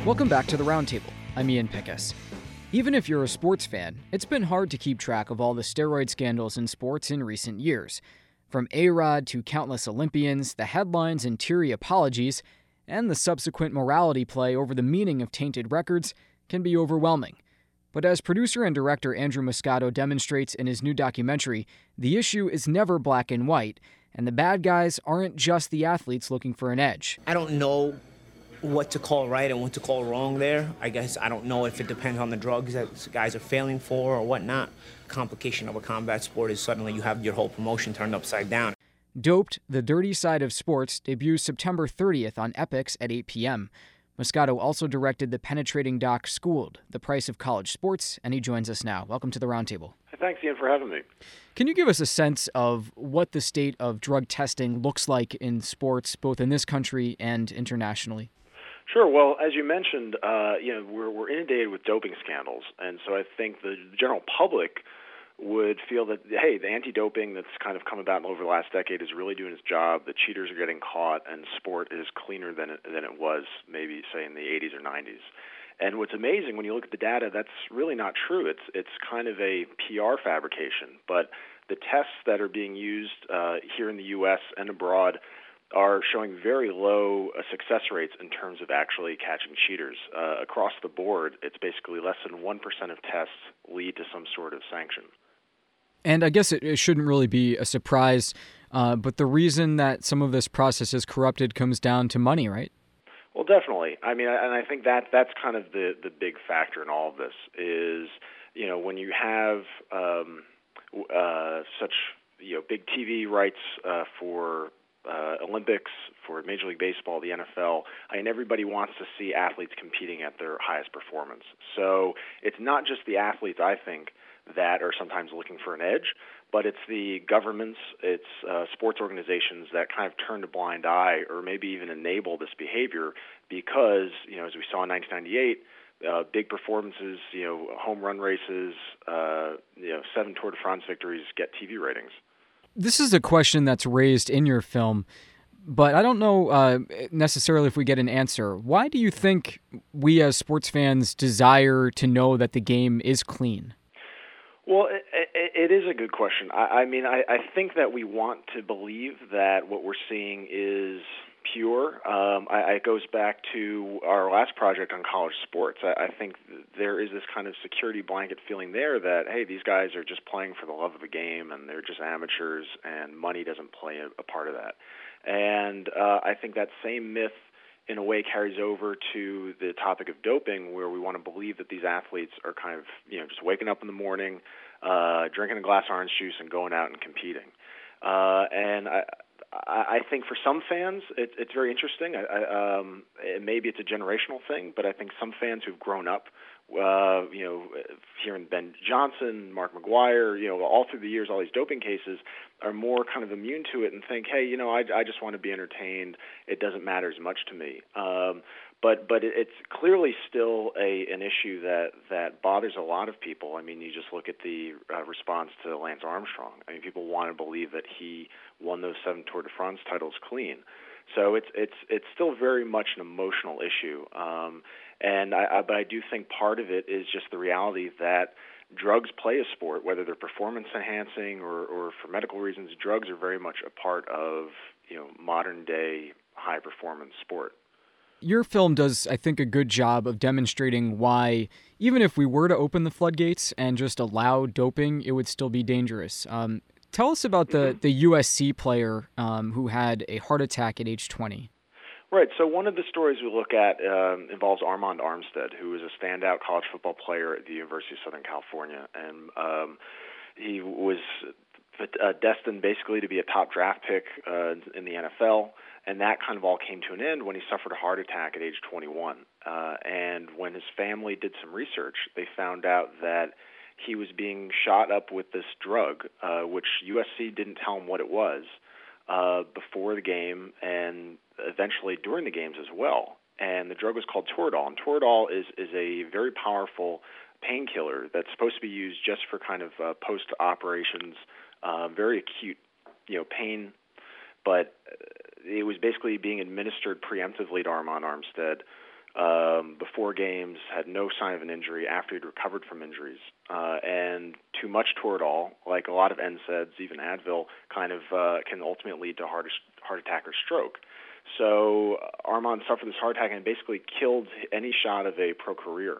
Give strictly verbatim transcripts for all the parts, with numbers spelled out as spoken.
Welcome back to the Roundtable. I'm Ian Pickus. Even if you're a sports fan, it's been hard to keep track of all the steroid scandals in sports in recent years. From A-Rod to countless Olympians, the headlines and teary apologies, and the subsequent morality play over the meaning of tainted records can be overwhelming. But as producer and director Andrew Moscato demonstrates in his new documentary, the issue is never black and white, and the bad guys aren't just the athletes looking for an edge. I don't know what to call right and what to call wrong there. I guess I don't know if it depends on the drugs that guys are failing for or whatnot. Complication of a combat sport is suddenly you have your whole promotion turned upside down. Doped, The Dirty Side of Sports debuts September thirtieth on Epix at eight p.m. Moscato also directed the penetrating doc Schooled, The Price of College Sports, and he joins us now. Welcome to the Roundtable. Thanks, Ian, for having me. Can you give us a sense of what the state of drug testing looks like in sports, both in this country and internationally? Sure. Well, as you mentioned, uh, you know, we're we're inundated with doping scandals, and so I think the general public would feel that, hey, the anti-doping that's kind of come about over the last decade is really doing its job. The cheaters are getting caught, and sport is cleaner than it, than it was maybe, say, in the eighties or nineties. And what's amazing when you look at the data, that's really not true. It's it's kind of a P R fabrication. But the tests that are being used uh, here in the U S and abroad are showing very low uh, success rates in terms of actually catching cheaters. Uh, across the board, it's basically less than one percent of tests lead to some sort of sanction. And I guess it, it shouldn't really be a surprise, uh, but the reason that some of this process is corrupted comes down to money, right? Well, definitely. I mean, and I think that that's kind of the, the big factor in all of this is, you know, when you have um, uh, such, you know, big T V rights uh, for Uh, Olympics, for Major League Baseball, the N F L. I mean, everybody wants to see athletes competing at their highest performance. So it's not just the athletes, I think, that are sometimes looking for an edge, but it's the governments, it's uh, sports organizations that kind of turn a blind eye or maybe even enable this behavior because, you know, as we saw in nineteen ninety-eight, uh, big performances, you know, home run races, uh, you know, seven Tour de France victories get T V ratings. This is a question that's raised in your film, but I don't know uh, necessarily if we get an answer. Why do you think we as sports fans desire to know that the game is clean? Well, it, it, it is a good question. I, I mean, I, I think that we want to believe that what we're seeing is pure. Um, I, it goes back to our last project on college sports. I, I think there is this kind of security blanket feeling there that, hey, these guys are just playing for the love of the game and they're just amateurs and money doesn't play a, a part of that. And uh, I think that same myth in a way carries over to the topic of doping, where we want to believe that these athletes are kind of, you know, just waking up in the morning, uh, drinking a glass of orange juice and going out and competing. Uh, and I I think for some fans, it, it's very interesting. I, I, um, it, maybe it's a generational thing, but I think some fans who've grown up, uh, you know, hearing Ben Johnson, Mark McGuire, you know, all through the years, all these doping cases, are more kind of immune to it and think, hey, you know, I, I just want to be entertained. It doesn't matter as much to me. Um, but but it, it's clearly still a an issue that, that bothers a lot of people. I mean, you just look at the uh, response to Lance Armstrong. I mean, people want to believe that he won those seven Tour de France titles clean. So it's it's it's still very much an emotional issue. Um, and I, I, but I do think part of it is just the reality that drugs play a sport, whether they're performance enhancing or, or for medical reasons. Drugs are very much a part of, you know, modern day high performance sport. Your film does, I think, a good job of demonstrating why, even if we were to open the floodgates and just allow doping, it would still be dangerous. Um, tell us about the, Mm-hmm. the U S C player um, who had a heart attack at age twenty. Right. So one of the stories we look at um, involves Armand Armstead, who was a standout college football player at the University of Southern California, and um, he was uh, destined basically to be a top draft pick uh, in the N F L. And that kind of all came to an end when he suffered a heart attack at age twenty-one. Uh, and when his family did some research, they found out that he was being shot up with this drug, uh, which U S C didn't tell him what it was uh, before the game and eventually during the games as well. And the drug was called Toradol. And Toradol is, is a very powerful painkiller that's supposed to be used just for kind of uh, post-operations, uh, very acute, you know, pain. But it was basically being administered preemptively to Armand Armstead um, before games, had no sign of an injury after he'd recovered from injuries. Uh, and too much Toradol, like a lot of N SAIDs, even Advil, kind of uh, can ultimately lead to heart, heart attack or stroke. So Arman suffered this heart attack and basically killed any shot of a pro career.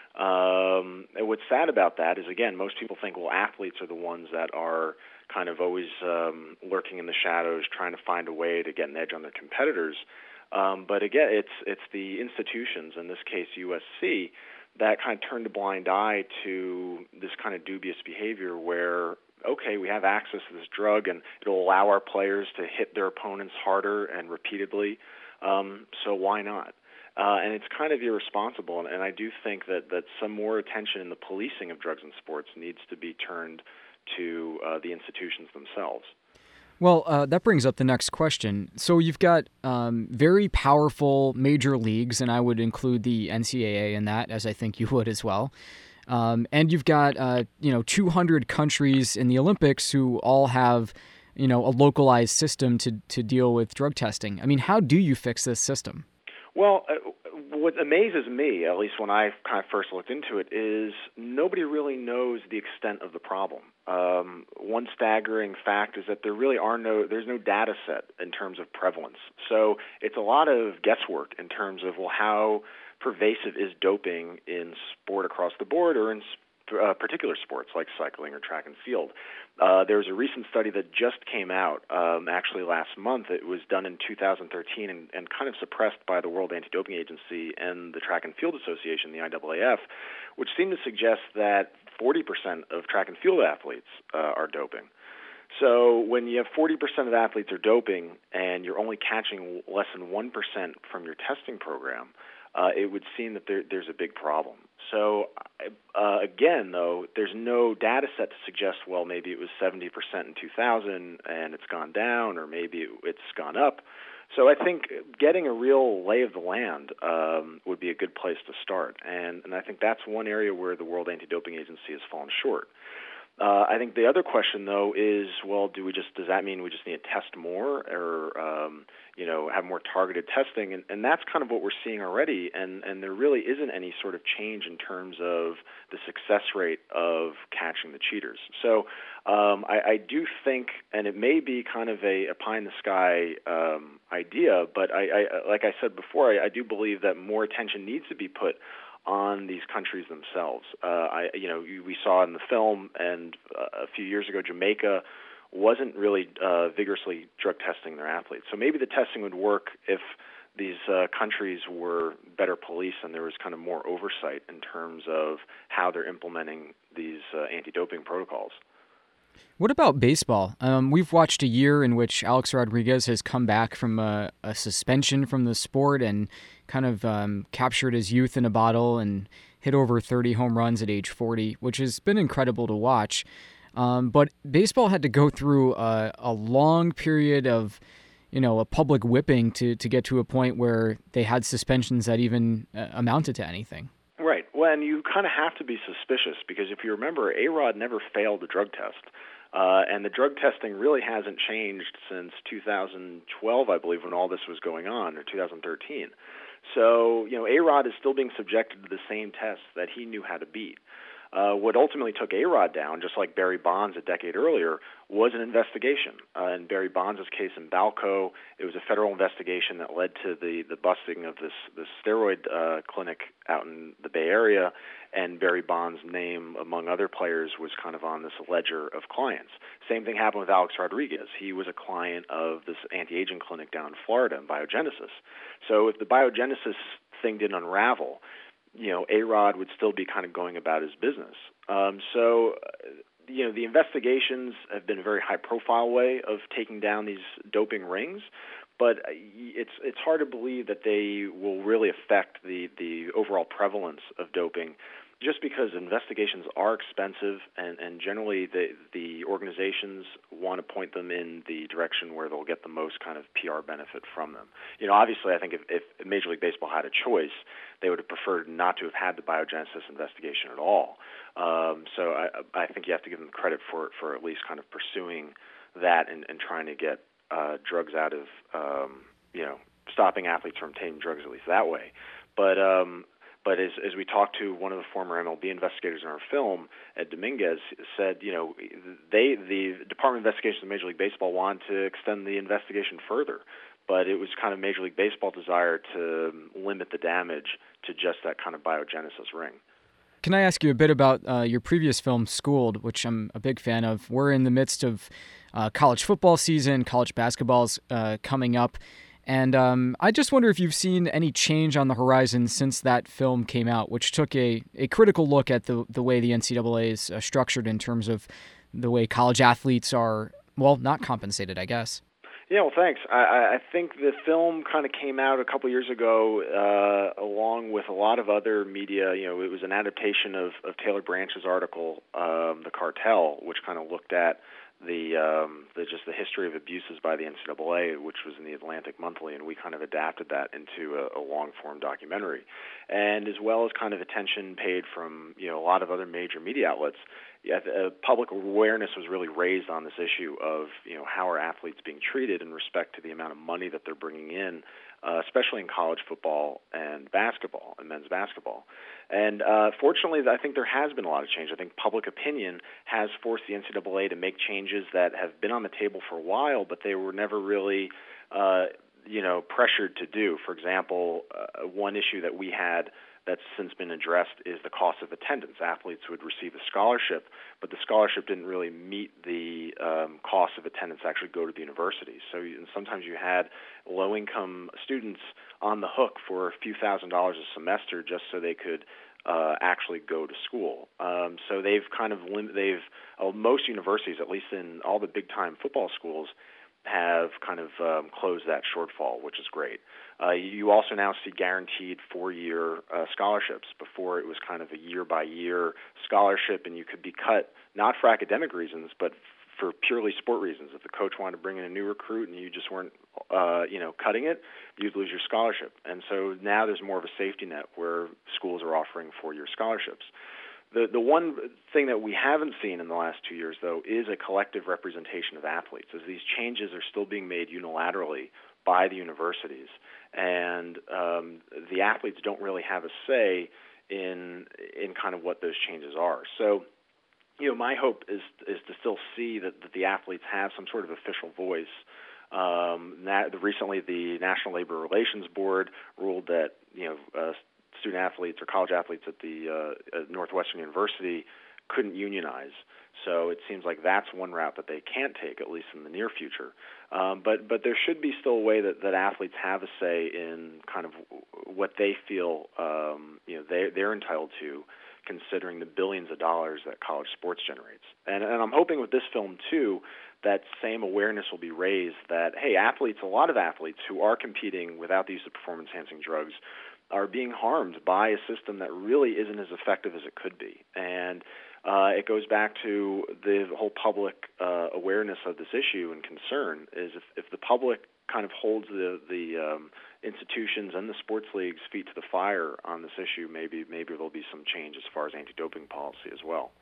Um, and what's sad about that is, again, most people think, well, athletes are the ones that are kind of always um, lurking in the shadows, trying to find a way to get an edge on their competitors. Um, but again, it's it's the institutions, in this case U S C, that kind of turned a blind eye to this kind of dubious behavior where, okay, we have access to this drug and it'll allow our players to hit their opponents harder and repeatedly, um, so why not? Uh, and it's kind of irresponsible, and, and I do think that, that some more attention in the policing of drugs in sports needs to be turned to uh, the institutions themselves. Well, uh, that brings up the next question. So you've got um, very powerful major leagues, and I would include the N C double A in that, as I think you would as well. Um, and you've got uh, you know two hundred countries in the Olympics who all have you know a localized system to to deal with drug testing. I mean, how do you fix this system? Well, uh, what amazes me, at least when I kind of first looked into it, is nobody really knows the extent of the problem. Um, one staggering fact is that there really are no, there's no data set in terms of prevalence. So it's a lot of guesswork in terms of, well, how pervasive is doping in sport across the board or in uh, particular sports like cycling or track and field. Uh, there's a recent study that just came out, um, actually last month. It was done in two thousand thirteen and, and kind of suppressed by the World Anti-Doping Agency and the Track and Field Association, the I double A F, which seemed to suggest that forty percent of track and field athletes uh, are doping. So when you have forty percent of athletes are doping and you're only catching less than one percent from your testing program, uh, it would seem that there, there's a big problem. So uh, again, though, there's no data set to suggest, well, maybe it was seventy percent in two thousand and it's gone down, or maybe it's gone up. So I think getting a real lay of the land um, would be a good place to start. And, and I think that's one area where the World Anti-Doping Agency has fallen short. Uh, I think the other question, though, is, well, do we just does that mean we just need to test more, or um, you know, have more targeted testing? And, and that's kind of what we're seeing already. And, and there really isn't any sort of change in terms of the success rate of catching the cheaters. So um, I, I do think, and it may be kind of a, a pie in the sky um, idea, but I, I, like I said before, I, I do believe that more attention needs to be put on these countries themselves. Uh, I, you know, we saw in the film, and uh, a few years ago, Jamaica wasn't really uh, vigorously drug testing their athletes. So maybe the testing would work if these uh, countries were better policed and there was kind of more oversight in terms of how they're implementing these uh, anti-doping protocols. What about baseball? Um, we've watched a year in which Alex Rodriguez has come back from a, a suspension from the sport and kind of um, captured his youth in a bottle and hit over thirty home runs at age forty, which has been incredible to watch. Um, but baseball had to go through a, a long period of, you know, a public whipping to, to get to a point where they had suspensions that even uh, amounted to anything. Right. Well, and you kind of have to be suspicious because if you remember, A-Rod never failed the drug test. Uh, and the drug testing really hasn't changed since two thousand twelve, I believe, when all this was going on, or two thousand thirteen. So, you know, A-Rod is still being subjected to the same tests that he knew how to beat. Uh, what ultimately took A-Rod down, just like Barry Bonds a decade earlier, was an investigation. Uh, in Barry Bonds' case in Balco, it was a federal investigation that led to the, the busting of this, this steroid uh, clinic out in the Bay Area, and Barry Bonds' name, among other players, was kind of on this ledger of clients. Same thing happened with Alex Rodriguez. He was a client of this anti-aging clinic down in Florida in Biogenesis. So if the Biogenesis thing didn't unravel, you know, A-Rod would still be kind of going about his business. Um, so, you know, the investigations have been a very high-profile way of taking down these doping rings, but it's it's hard to believe that they will really affect the, the overall prevalence of doping, just because investigations are expensive, and, and generally the the organizations want to point them in the direction where they'll get the most kind of P R benefit from them. You know, obviously, I think if, if Major League Baseball had a choice, they would have preferred not to have had the Biogenesis investigation at all. Um, so I, I think you have to give them credit for for at least kind of pursuing that and, and trying to get uh, drugs out of, um, you know, stopping athletes from obtaining drugs at least that way. But um, but as as we talked to one of the former M L B investigators in our film, Ed Dominguez, said, you know, they the Department of Investigation of Major League Baseball wanted to extend the investigation further, but it was kind of Major League Baseball desire to limit the damage to just that kind of biogenesis ring. Can I ask you a bit about uh, your previous film, Schooled, which I'm a big fan of? We're in the midst of uh, college football season, college basketball's uh, coming up, and um, I just wonder if you've seen any change on the horizon since that film came out, which took a, a critical look at the, the way the N C double A is uh, structured in terms of the way college athletes are, well, not compensated, I guess. Yeah, well, thanks. I, I think the film kind of came out a couple years ago, uh, along with a lot of other media. You know, it was an adaptation of, of Taylor Branch's article, um, "The Cartel," which kind of looked at the, um, the just the history of abuses by the N C double A, which was in the Atlantic Monthly, and we kind of adapted that into a, a long-form documentary, and as well as kind of attention paid from you know a lot of other major media outlets. Yeah, uh, public awareness was really raised on this issue of you know how are athletes being treated in respect to the amount of money that they're bringing in, uh, especially in college football and basketball and men's basketball. And uh, fortunately, I think there has been a lot of change. I think public opinion has forced the N C double A to make changes that have been on the table for a while, but they were never really uh, you know pressured to do. For example, uh, one issue that we had that's since been addressed is the cost of attendance. Athletes would receive a scholarship, but the scholarship didn't really meet the um, cost of attendance to actually go to the university. So you, and sometimes you had low-income students on the hook for a few thousand dollars a semester just so they could uh, actually go to school. Um, so they've kind of lim- they've uh, most universities, at least in all the big-time football schools, have kind of um, closed that shortfall, which is great. Uh, you also now see guaranteed four-year uh, scholarships. Before it was kind of a year-by-year scholarship, and you could be cut not for academic reasons, but for purely sport reasons. If the coach wanted to bring in a new recruit and you just weren't, uh, you know, cutting it, you'd lose your scholarship. And so now there's more of a safety net where schools are offering four-year scholarships. The the one thing that we haven't seen in the last two years, though, is a collective representation of athletes, as these changes are still being made unilaterally by the universities, and um, the athletes don't really have a say in in kind of what those changes are. So, you know, my hope is is to still see that, that the athletes have some sort of official voice. Um, that, recently, the National Labor Relations Board ruled that you know. Uh, student athletes or college athletes at the uh, at Northwestern University couldn't unionize. So it seems like that's one route that they can't take, at least in the near future. Um, but but there should be still a way that, that athletes have a say in kind of what they feel um, you know they they're entitled to, considering the billions of dollars that college sports generates. And and I'm hoping with this film too, that same awareness will be raised that hey, athletes, a lot of athletes who are competing without the use of performance-enhancing drugs are being harmed by a system that really isn't as effective as it could be. And uh, it goes back to the whole public uh, awareness of this issue and concern is if, if the public kind of holds the, the um, institutions and the sports leagues' feet to the fire on this issue, maybe maybe there'll be some change as far as anti-doping policy as well.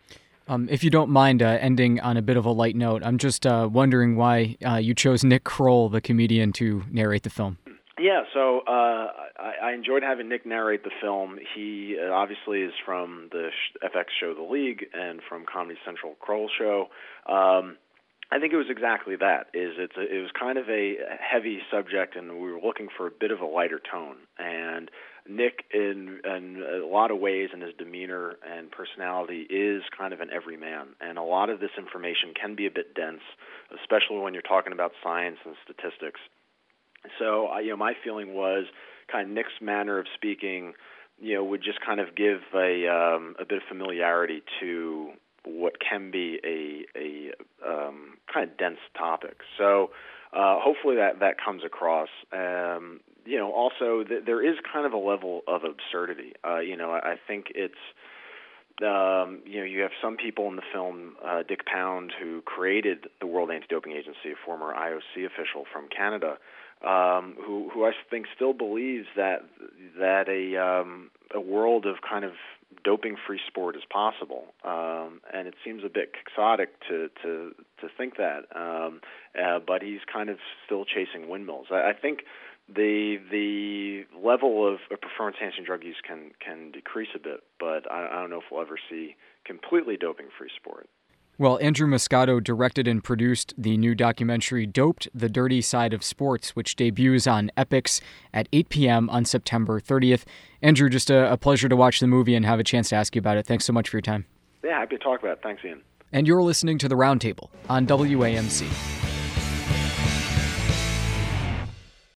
Um, if you don't mind uh, ending on a bit of a light note, I'm just uh, wondering why uh, you chose Nick Kroll, the comedian, to narrate the film. Yeah, so uh, I, I enjoyed having Nick narrate the film. He uh, obviously is from the F X show The League and from Comedy Central Kroll Show. Um, I think it was exactly that. Is it's a, it was kind of a heavy subject, and we were looking for a bit of a lighter tone. And Nick, in, in a lot of ways, in his demeanor and personality, is kind of an everyman. And a lot of this information can be a bit dense, especially when you're talking about science and statistics. So, uh, you know, my feeling was kind of Nick's manner of speaking, you know, would just kind of give a um, a bit of familiarity to what can be a a um, kind of dense topic. So, uh, hopefully that that comes across. Um, you know, also th- there is kind of a level of absurdity. Uh, you know, I, I think it's. Um, you know, you have some people in the film, uh, Dick Pound, who created the World Anti-Doping Agency, a former I O C official from Canada, um, who, who I think still believes that that a um, a world of kind of doping-free sport as possible. Um, and it seems a bit quixotic to to, to think that. Um, uh, but he's kind of still chasing windmills. I, I think the the level of, of performance-enhancing drug use can can decrease a bit, but I, I don't know if we'll ever see completely doping-free sport. Well, Andrew Moscato directed and produced the new documentary Doped: The Dirty Side of Sports, which debuts on Epix at eight p.m. on September thirtieth. Andrew, just a, a pleasure to watch the movie and have a chance to ask you about it. Thanks so much for your time. Yeah, happy to talk about it. Thanks, Ian. And you're listening to The Roundtable on W A M C.